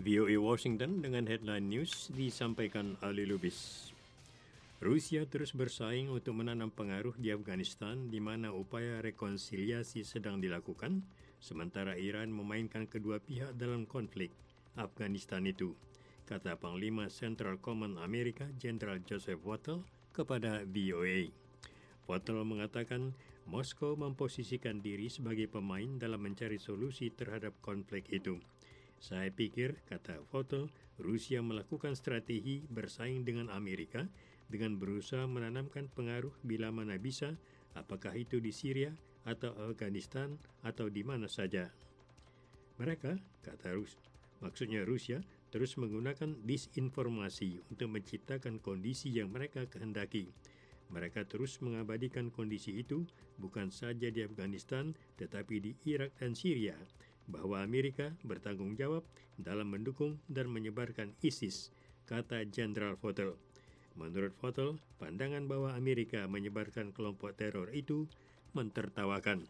VOA Washington dengan headline news disampaikan Ali Lubis. Rusia terus bersaing untuk menanam pengaruh di Afghanistan di mana upaya rekonsiliasi sedang dilakukan, sementara Iran memainkan kedua pihak dalam konflik Afghanistan itu, kata Panglima Central Command Amerika Jenderal Joseph Wattle kepada VOA. Wattle mengatakan Moskow memposisikan diri sebagai pemain dalam mencari solusi terhadap konflik itu. Saya pikir, kata Wattle, Rusia melakukan strategi bersaing dengan Amerika dengan berusaha menanamkan pengaruh bila mana bisa, apakah itu di Syria atau Afghanistan atau di mana saja. Mereka, kata maksudnya Rusia, terus menggunakan disinformasi untuk menciptakan kondisi yang mereka kehendaki. Mereka terus mengabadikan kondisi itu bukan saja di Afghanistan tetapi di Irak dan Syria, bahwa Amerika bertanggung jawab dalam mendukung dan menyebarkan ISIS, kata Jenderal Wattle. Menurut Wattle, pandangan bahwa Amerika menyebarkan kelompok teror itu mentertawakan.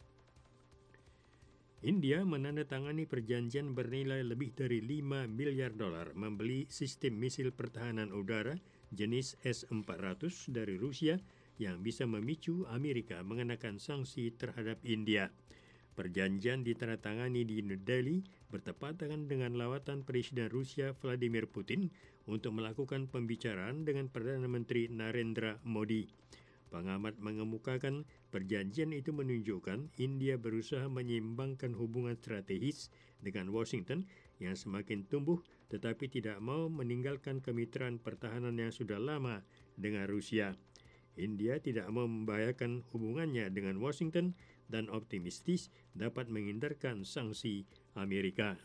India menandatangani perjanjian bernilai lebih dari $5 miliar membeli sistem misil pertahanan udara jenis S-400 dari Rusia yang bisa memicu Amerika mengenakan sanksi terhadap India. Perjanjian ditandatangani di New Delhi bertepatan dengan lawatan Presiden Rusia Vladimir Putin untuk melakukan pembicaraan dengan Perdana Menteri Narendra Modi. Pengamat mengemukakan perjanjian itu menunjukkan India berusaha menyeimbangkan hubungan strategis dengan Washington yang semakin tumbuh tetapi tidak mau meninggalkan kemitraan pertahanan yang sudah lama dengan Rusia. India tidak mau membahayakan hubungannya dengan Washington dan optimistis dapat menghindarkan sanksi Amerika.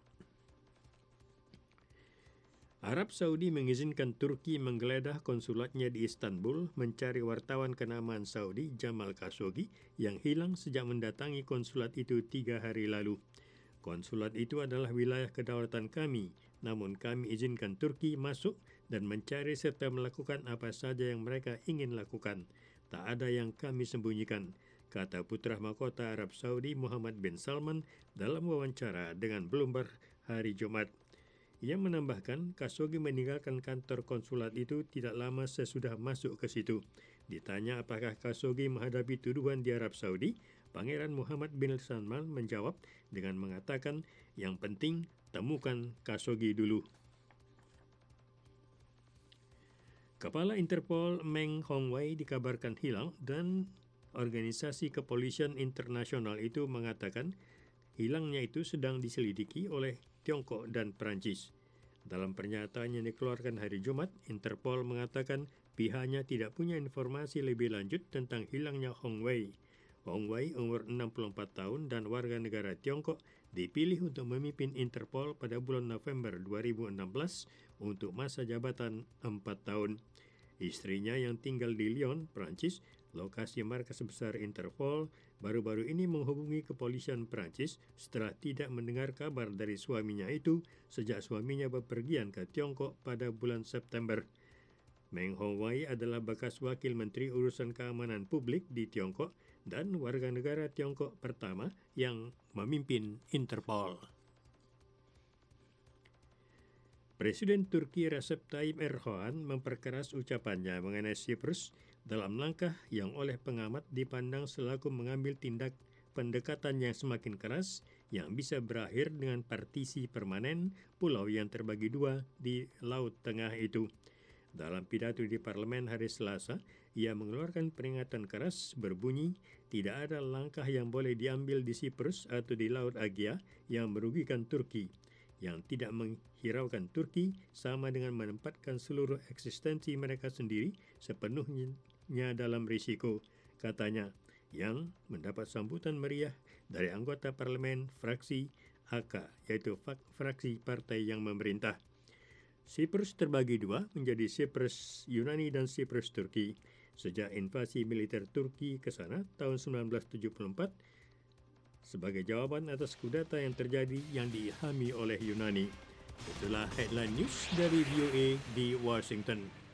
Arab Saudi mengizinkan Turki menggeledah konsulatnya di Istanbul mencari wartawan kenamaan Saudi Jamal Khashoggi yang hilang sejak mendatangi konsulat itu 3 hari lalu. Konsulat itu adalah wilayah kedaulatan kami, namun kami izinkan Turki masuk dan mencari serta melakukan apa saja yang mereka ingin lakukan. Tak ada yang kami sembunyikan, kata putra mahkota Arab Saudi Muhammad bin Salman dalam wawancara dengan Bloomberg hari Jumat. Ia menambahkan Khashoggi meninggalkan kantor konsulat itu tidak lama sesudah masuk ke situ. Ditanya apakah Khashoggi menghadapi tuduhan di Arab Saudi, Pangeran Muhammad bin Salman menjawab dengan mengatakan yang penting temukan Khashoggi dulu. Kepala Interpol Meng Hongwei dikabarkan hilang dan organisasi kepolisian internasional itu mengatakan hilangnya itu sedang diselidiki oleh Tiongkok dan Perancis. Dalam pernyataan yang dikeluarkan hari Jumat, Interpol mengatakan pihaknya tidak punya informasi lebih lanjut tentang hilangnya Hongwei. Hongwei, umur 64 tahun dan warga negara Tiongkok, dipilih untuk memimpin Interpol pada bulan November 2016 untuk masa jabatan 4 tahun. Istrinya yang tinggal di Lyon, Prancis, lokasi markas besar Interpol, baru-baru ini menghubungi kepolisian Prancis setelah tidak mendengar kabar dari suaminya itu sejak suaminya bepergian ke Tiongkok pada bulan September. Meng Hongwei adalah bekas wakil menteri urusan keamanan publik di Tiongkok dan warga negara Tiongkok pertama yang memimpin Interpol. Presiden Turki Recep Tayyip Erdogan memperkeras ucapannya mengenai Siprus dalam langkah yang oleh pengamat dipandang selaku mengambil tindak pendekatan yang semakin keras yang bisa berakhir dengan partisi permanen pulau yang terbagi dua di Laut Tengah itu. Dalam pidato di parlemen hari Selasa, ia mengeluarkan peringatan keras berbunyi, tidak ada langkah yang boleh diambil di Siprus atau di Laut Aegea yang merugikan Turki. Yang tidak menghiraukan Turki sama dengan menempatkan seluruh eksistensi mereka sendiri sepenuhnya dalam risiko, katanya, yang mendapat sambutan meriah dari anggota parlemen fraksi AK, yaitu fraksi partai yang memerintah. Siprus terbagi dua menjadi Siprus Yunani dan Siprus Turki. Sejak invasi militer Turki ke sana tahun 1974, sebagai jawaban atas kudeta yang terjadi yang diilhami oleh Yunani. Itulah headline news dari VOA di Washington.